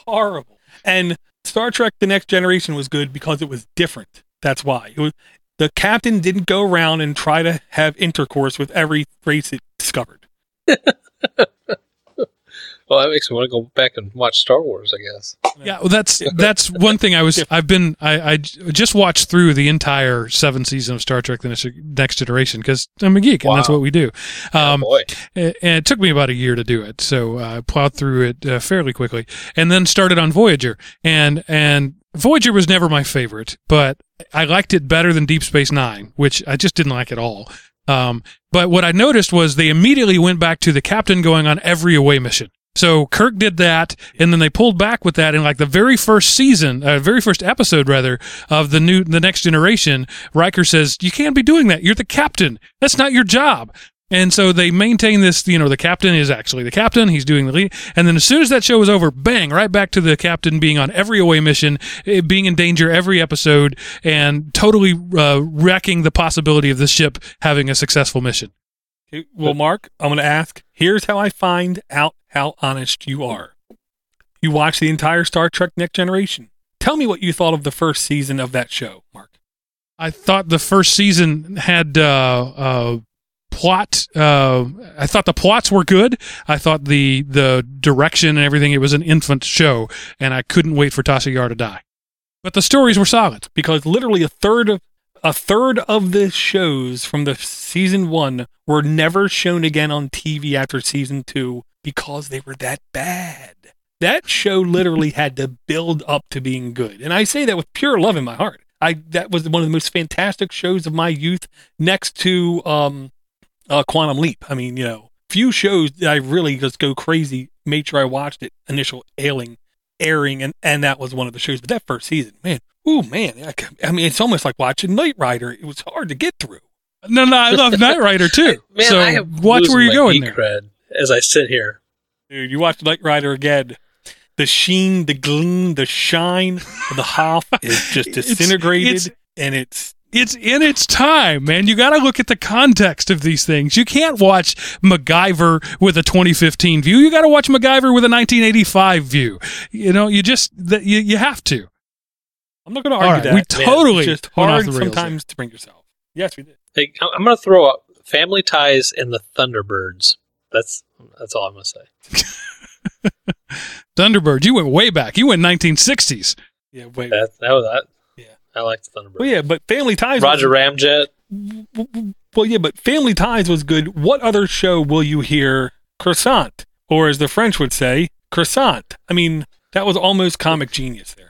Speaker 3: And Star Trek The Next Generation was good because it was different. That's why. The captain didn't go around and try to have intercourse with every race it discovered.
Speaker 2: Well, that makes me want to go back and watch Star Wars, I guess.
Speaker 1: Yeah, well, that's one thing I just watched through the entire 7th season of Star Trek: The Next Generation because I'm a geek and that's what we do.
Speaker 2: Boy.
Speaker 1: And it took me about a year to do it, so I plowed through it fairly quickly, and then started on Voyager. And Voyager was never my favorite, but I liked it better than Deep Space Nine, which I just didn't like at all. But what I noticed was they immediately went back to the captain going on every away mission. So Kirk did that, and then they pulled back with that in like the very first episode of the Next Generation. Riker says, "You can't be doing that. You're the captain. That's not your job." And so they maintain this, the captain is actually the captain. He's doing the lead. And then as soon as that show was over, bang, right back to the captain being on every away mission, being in danger every episode, and totally wrecking the possibility of the ship having a successful mission.
Speaker 3: Okay, well, Mark, I'm going to ask, here's how I find out how honest you are. You watched the entire Star Trek Next Generation. Tell me what you thought of the first season of that show, Mark.
Speaker 1: I thought the first season had plot. I thought the plots were good. I thought the direction and everything, it was an infant show, and I couldn't wait for Tasha Yar to die. But the stories were solid.
Speaker 3: Because literally a third of the shows from the season 1 were never shown again on TV after season 2 because they were that bad. That show literally had to build up to being good. And I say that with pure love in my heart. That was one of the most fantastic shows of my youth, next to Quantum Leap. I mean, few shows that I really just go crazy, made sure I watched it, initial airing, and that was one of the shows. But that first season, man, I mean, it's almost like watching Knight Rider. It was hard to get through.
Speaker 1: No, I love Knight Rider too.
Speaker 2: Man,
Speaker 1: so
Speaker 2: I have
Speaker 1: watch where you're going there.
Speaker 2: Cred as I sit here.
Speaker 3: Dude, you watch Knight Rider again. The sheen, the gleam, the shine of the Hoth is just disintegrated, and it's
Speaker 1: it's in its time, man. You got to look at the context of these things. You can't watch MacGyver with a 2015 view. You got to watch MacGyver with a 1985 view. You know, you have to.
Speaker 3: I'm not going to argue that.
Speaker 1: We totally
Speaker 3: it's just hard sometimes to bring yourself. Yes, we did.
Speaker 2: Hey, I'm going to throw up Family Ties and the Thunderbirds. That's all I'm going to say.
Speaker 1: Thunderbirds, you went way back. You went 1960s.
Speaker 3: Yeah, way
Speaker 2: back. That was that. Yeah, I like the Thunderbirds.
Speaker 3: Well, yeah, but Family Ties.
Speaker 2: Roger Ramjet.
Speaker 3: Well, yeah, but Family Ties was good. What other show will you hear croissant, or as the French would say, croissant? I mean, that was almost comic genius there.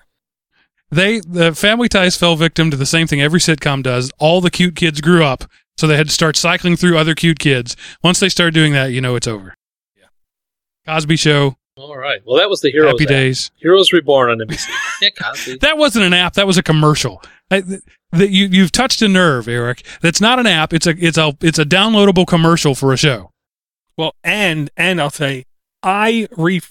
Speaker 1: The Family Ties fell victim to the same thing every sitcom does. All the cute kids grew up, so they had to start cycling through other cute kids. Once they start doing that, you know it's over.
Speaker 3: Yeah.
Speaker 1: Cosby Show.
Speaker 2: All right. Well, that was the Heroes
Speaker 1: Happy
Speaker 2: app.
Speaker 1: Days.
Speaker 2: Heroes Reborn on NBC. Yeah, Cosby.
Speaker 1: That wasn't an app. That was a commercial. You've touched a nerve, Eric. That's not an app. It's a downloadable commercial for a show.
Speaker 3: Well, and I'll say, I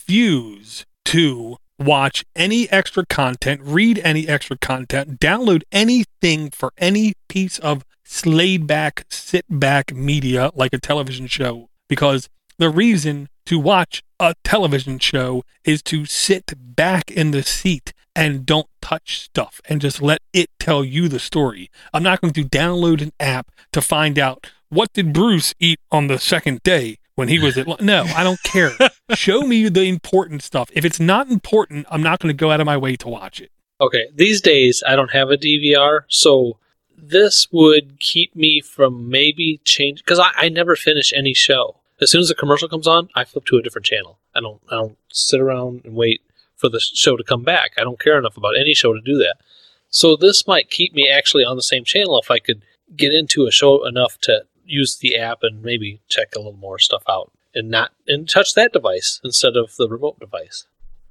Speaker 3: refuse to watch any extra content, read any extra content, download anything for any piece of laid back, sit back media like a television show, because the reason to watch a television show is to sit back in the seat and don't touch stuff and just let it tell you the story. I'm not going to download an app to find out what did Bruce eat on the second day when he was at no, I don't care. Show me the important stuff. If it's not important, I'm not going to go out of my way to watch it.
Speaker 2: Okay, these days I don't have a DVR, so this would keep me from maybe change, because I never finish any show. As soon as the commercial comes on, I flip to a different channel. I don't sit around and wait for the show to come back. I don't care enough about any show to do that. So this might keep me actually on the same channel if I could get into a show enough to use the app and maybe check a little more stuff out and touch that device instead of the remote device.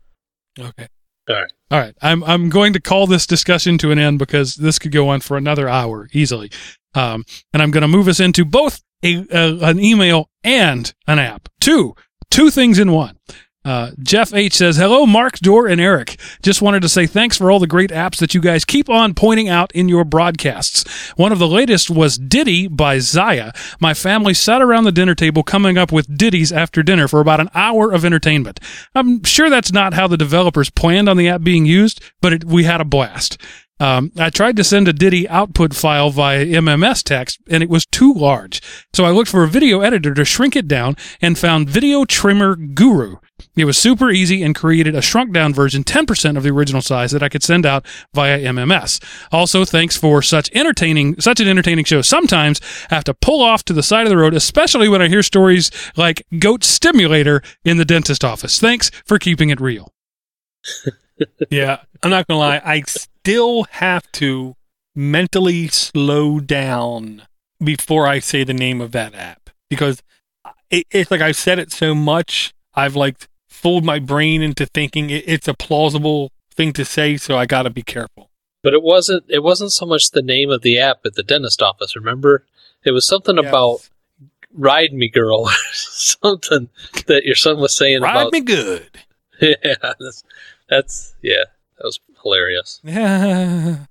Speaker 3: Okay.
Speaker 2: All
Speaker 1: right. I'm going to call this discussion to an end because this could go on for another hour easily. And I'm going to move us into both an email and an app. Two things in one. Jeff H. says, hello, Mark, Dor, and Eric. Just wanted to say thanks for all the great apps that you guys keep on pointing out in your broadcasts. One of the latest was Ditty by Zaya. My family sat around the dinner table coming up with ditties after dinner for about an hour of entertainment. I'm sure that's not how the developers planned on the app being used, but we had a blast. I tried to send a Ditty output file via MMS text, and it was too large. So I looked for a video editor to shrink it down and found Video Trimmer Guru. It was super easy and created a shrunk-down version 10% of the original size that I could send out via MMS. Also, thanks for such an entertaining show. Sometimes I have to pull off to the side of the road, especially when I hear stories like Goat Stimulator in the dentist office. Thanks for keeping it real.
Speaker 3: Yeah, I'm not going to lie. I still have to mentally slow down before I say the name of that app, because it's like I've said it so much, I've like fooled my brain into thinking it's a plausible thing to say, so I got to be careful.
Speaker 2: But it wasn't so much the name of the app at the dentist office, remember? It was something about Ride Me Girl, something that your son was saying about...
Speaker 3: Ride me good.
Speaker 2: Yeah, that was hilarious.
Speaker 3: Yeah.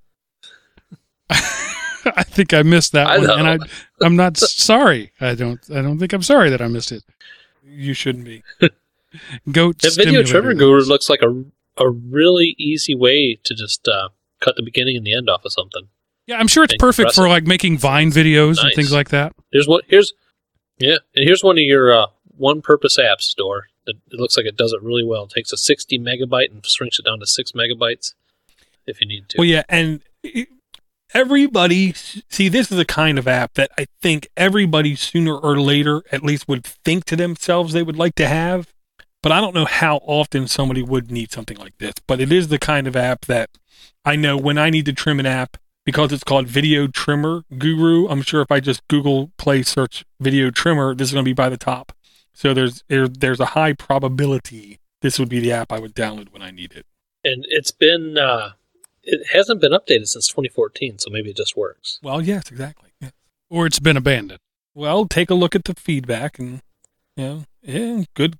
Speaker 1: I think I missed that one, and I'm not sorry. I don't think I'm sorry that I missed it.
Speaker 3: You shouldn't be.
Speaker 1: Goat
Speaker 2: That Video Trimmer Guru looks like a really easy way to just cut the beginning and the end off of something.
Speaker 1: Yeah, I'm sure it's perfect for like making Vine videos and things like that.
Speaker 2: Here's one of your one-purpose apps, Dor. It looks like it does it really well. It takes a 60 megabyte and shrinks it down to 6 megabytes if you need to.
Speaker 3: Well, yeah, and everybody, see, this is the kind of app that I think everybody sooner or later at least would think to themselves they would like to have, but I don't know how often somebody would need something like this. But it is the kind of app that I know when I need to trim an app, because it's called Video Trimmer Guru, I'm sure if I just Google Play search Video Trimmer, this is going to be by the top. So there's a high probability this would be the app I would download when I need it.
Speaker 2: And it's been it hasn't been updated since 2014, so maybe it just works.
Speaker 3: Well, yes, exactly. Yeah.
Speaker 1: Or it's been abandoned.
Speaker 3: Well, take a look at the feedback and good.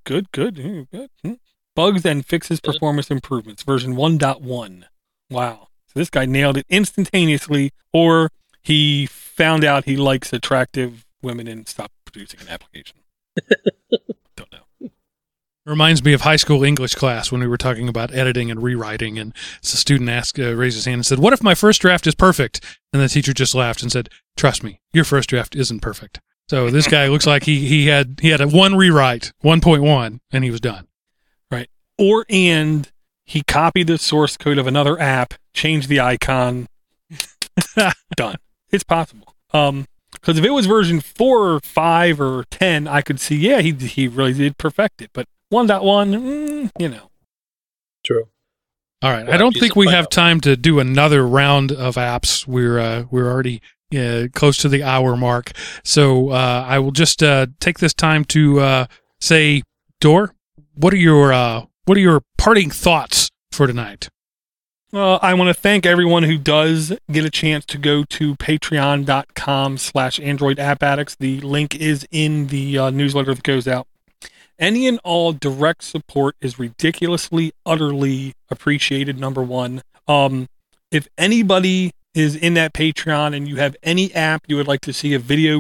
Speaker 3: Bugs and fixes performance improvements, version 1.1. Wow. So this guy nailed it instantaneously, or he found out he likes attractive women and stopped producing an application. Don't know.
Speaker 1: Reminds me of high school English class when we were talking about editing and rewriting, and the student raised his hand and said, "What if my first draft is perfect?" And the teacher just laughed and said, "Trust me, your first draft isn't perfect." So this guy looks like he had a one rewrite, 1.1, and he was done.
Speaker 3: Right. And he copied the source code of another app, changed the icon, done. It's possible. Because if it was version 4 or 5 or 10, I could see, yeah, he really did perfect it. But 1.1,
Speaker 2: True.
Speaker 1: All right. I don't think we have time to do another round of apps. We're already close to the hour mark. So I will just take this time to say, Dor, what are your parting thoughts for tonight?
Speaker 3: I want to thank everyone who does get a chance to go to patreon.com/Android App Addicts. The link is in the newsletter that goes out. Any and all direct support is ridiculously, utterly appreciated, number one. If anybody is in that Patreon and you have any app you would like to see a video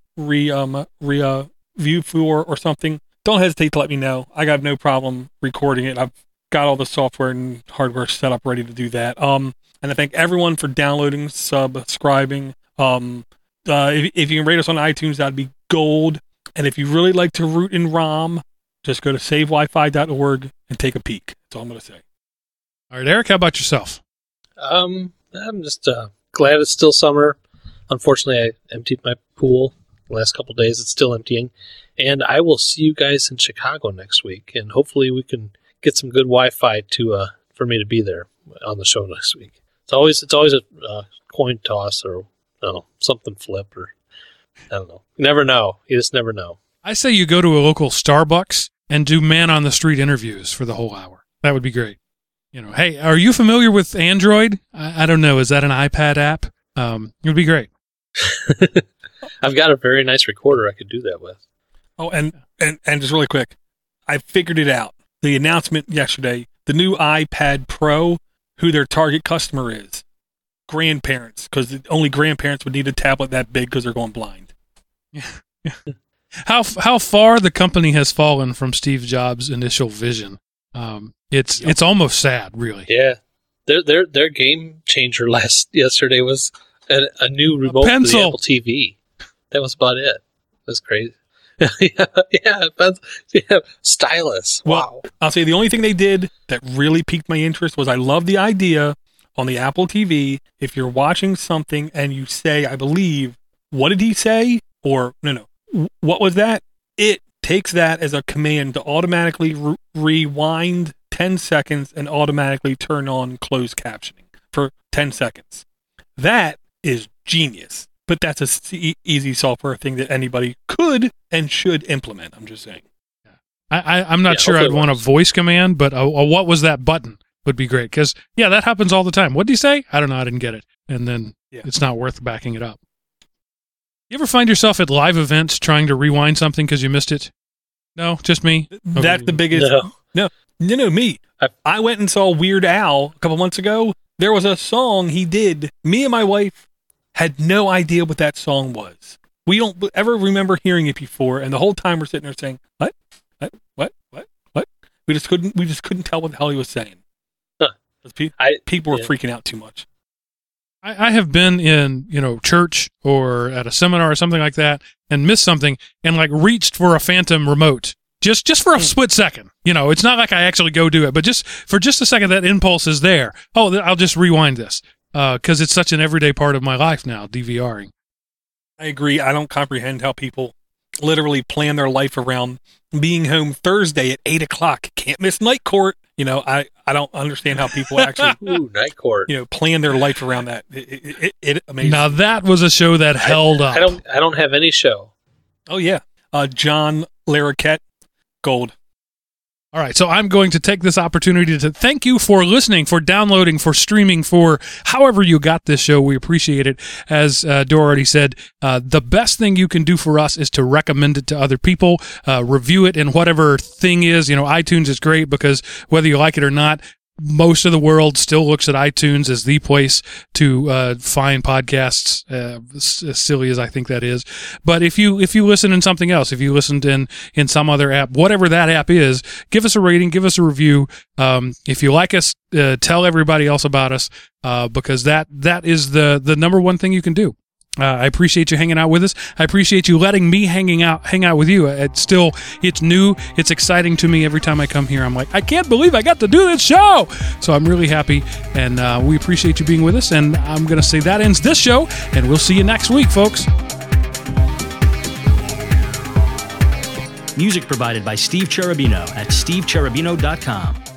Speaker 3: review for or something, don't hesitate to let me know. I got no problem recording it. I've got all the software and hardware set up ready to do that. And I thank everyone for downloading, subscribing. If you can rate us on iTunes, that'd be gold. And if you really like to root in ROM, just go to savewifi.org and take a peek. That's all I'm going to say.
Speaker 1: All right, Eric, how about yourself?
Speaker 2: I'm just glad it's still summer. Unfortunately, I emptied my pool the last couple of days. It's still emptying. And I will see you guys in Chicago next week. And hopefully we can get some good Wi-Fi for me to be there on the show next week. It's always a coin toss or something flip or I don't know. You never know. You just never know.
Speaker 1: I say you go to a local Starbucks and do man on the street interviews for the whole hour. That would be great. Hey, are you familiar with Android? I don't know. Is that an iPad app? It would be great.
Speaker 2: I've got a very nice recorder I could do that with.
Speaker 3: Oh, and just really quick, I figured it out. The announcement yesterday, the new iPad Pro, who their target customer is. Grandparents, because only grandparents would need a tablet that big because they're going blind.
Speaker 1: How far the company has fallen from Steve Jobs' initial vision. It's almost sad, really.
Speaker 2: Yeah. Their game changer yesterday was a new remote for the Apple TV. That was about it. That's crazy. yeah, stylus. Wow.
Speaker 3: Well, I'll say the only thing they did that really piqued my interest was I love the idea on the Apple TV, if you're watching something and you say, I believe, what did he say? Or, no, what was that? It takes that as a command to automatically rewind 10 seconds and automatically turn on closed captioning for 10 seconds. That is genius. But that's a easy software thing that anybody could and should implement. I'm just saying.
Speaker 1: I'm not sure I'd want a voice command, but a what was that button would be great. Because, that happens all the time. What did he say? I don't know. I didn't get it. And then it's not worth backing it up. You ever find yourself at live events trying to rewind something because you missed it? No, just me?
Speaker 3: That's the biggest. No, me. I went and saw Weird Al a couple months ago. There was a song he did. Me and my wife had no idea what that song was. We don't ever remember hearing it before, and the whole time we're sitting there saying, What? We just couldn't tell what the hell he was saying.
Speaker 2: Huh.
Speaker 3: People were freaking out too much.
Speaker 1: I have been in, church or at a seminar or something like that and missed something and reached for a phantom remote just for a split second. It's not like I actually go do it, but for just a second, that impulse is there. Oh, I'll just rewind this. Because it's such an everyday part of my life now, DVRing.
Speaker 3: I agree. I don't comprehend how people literally plan their life around being home Thursday at 8:00. Can't miss Night Court. I don't understand how people actually
Speaker 2: Night Court.
Speaker 3: Plan their life around that. It amazing.
Speaker 1: Now that was a show that held up.
Speaker 2: I don't have any show.
Speaker 3: Oh yeah, John Larroquette, gold.
Speaker 1: All right, so I'm going to take this opportunity to thank you for listening, for downloading, for streaming, for however you got this show. We appreciate it. As Dor already said, the best thing you can do for us is to recommend it to other people, review it in whatever thing is. iTunes is great because whether you like it or not, most of the world still looks at iTunes as the place to find podcasts, as silly as I think that is. But if you listen in something else, if you listened in some other app, whatever that app is, give us a rating, give us a review. If you like us, tell everybody else about us, because that is the number one thing you can do. I appreciate you hanging out with us. I appreciate you letting me hang out with you. It's new. It's exciting to me every time I come here. I'm like, I can't believe I got to do this show. So I'm really happy, and we appreciate you being with us. And I'm going to say that ends this show, and we'll see you next week, folks.
Speaker 4: Music provided by Steve Cherubino at stevecherubino.com.